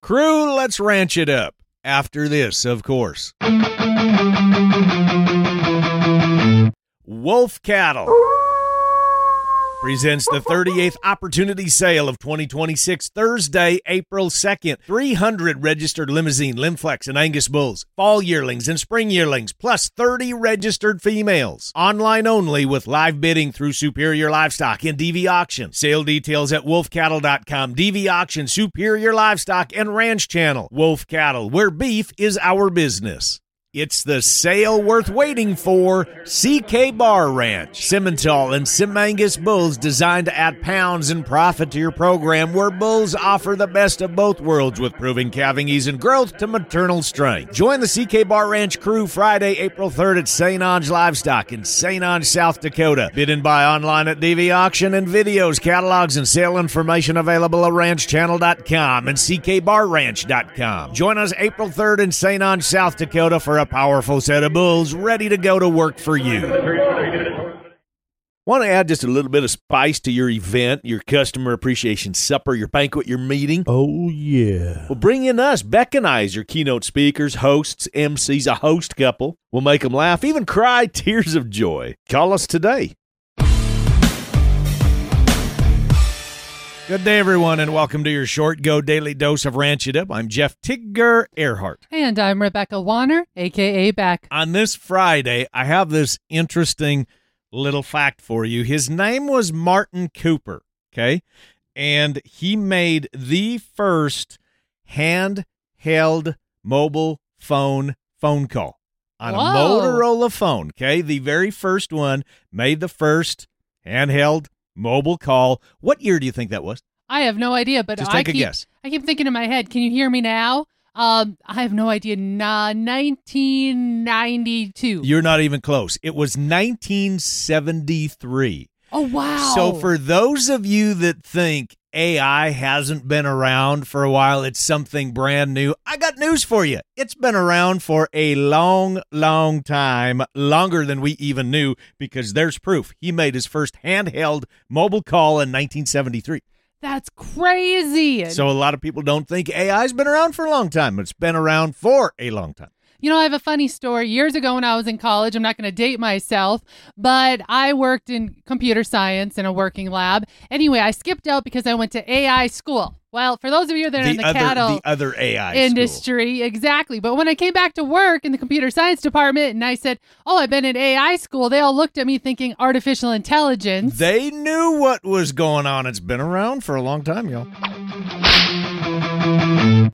Crew, let's ranch it up. After this, of course. Wolf Cattle presents the 38th opportunity sale of 2026, Thursday, April 2nd. 300 registered Limousine, Limflex, and Angus bulls, fall yearlings and spring yearlings, plus 30 registered females. Online only with live bidding through Superior Livestock and DV Auction. Sale details at wolfcattle.com. DV Auction, Superior Livestock, and Ranch Channel. Wolf Cattle, where beef is our business. It's the sale worth waiting for. CK Bar Ranch. Simmental and Simangus bulls designed to add pounds and profit to your program, where bulls offer the best of both worlds with proving calving ease and growth to maternal strength. Join the CK Bar Ranch crew Friday, April 3rd at St. Ange Livestock in St. Ange, South Dakota. Bid and buy online at DV Auction, and videos, catalogs, and sale information available at ranchchannel.com and ckbarranch.com. Join us April 3rd in St. Ange, South Dakota for a powerful set of bulls ready to go to work for you. Want to add just a little bit of spice to your event, your customer appreciation supper, your banquet, your meeting? Oh, yeah. Well, bring in us, Beck and I, as your keynote speakers, hosts, MCs, a host couple. We'll make them laugh, even cry tears of joy. Call us today. Good day, everyone, and welcome to your Short Go Daily Dose of Ranch It Up. I'm Jeff Tigger Earhart. And I'm Rebecca Warner, a.k.a. Beck. On this Friday, I have this interesting little fact for you. His name was Martin Cooper, okay? And he made the first handheld mobile phone call on a Motorola phone, okay? The very first one, made the first handheld mobile call. What year do you think that was? I have no idea, but just take a guess. I keep thinking in my head, can you hear me now? I have no idea. 1992. You're not even close. It was 1973. Oh, wow. So for those of you that think AI hasn't been around for a while, it's something brand new, I got news for you. It's been around for a long, long time, longer than we even knew, because there's proof. He made his first handheld mobile call in 1973. That's crazy. So a lot of people don't think AI's been around for a long time. It's been around for a long time. You know, I have a funny story. Years ago when I was in college, I'm not going to date myself, but I worked in computer science in a working lab. Anyway, I skipped out because I went to AI school. Well, for those of you that are in the cattle other AI industry, school. Exactly. But when I came back to work in the computer science department and I said, oh, I've been in AI school, they all looked at me thinking artificial intelligence. They knew what was going on. It's been around for a long time, y'all.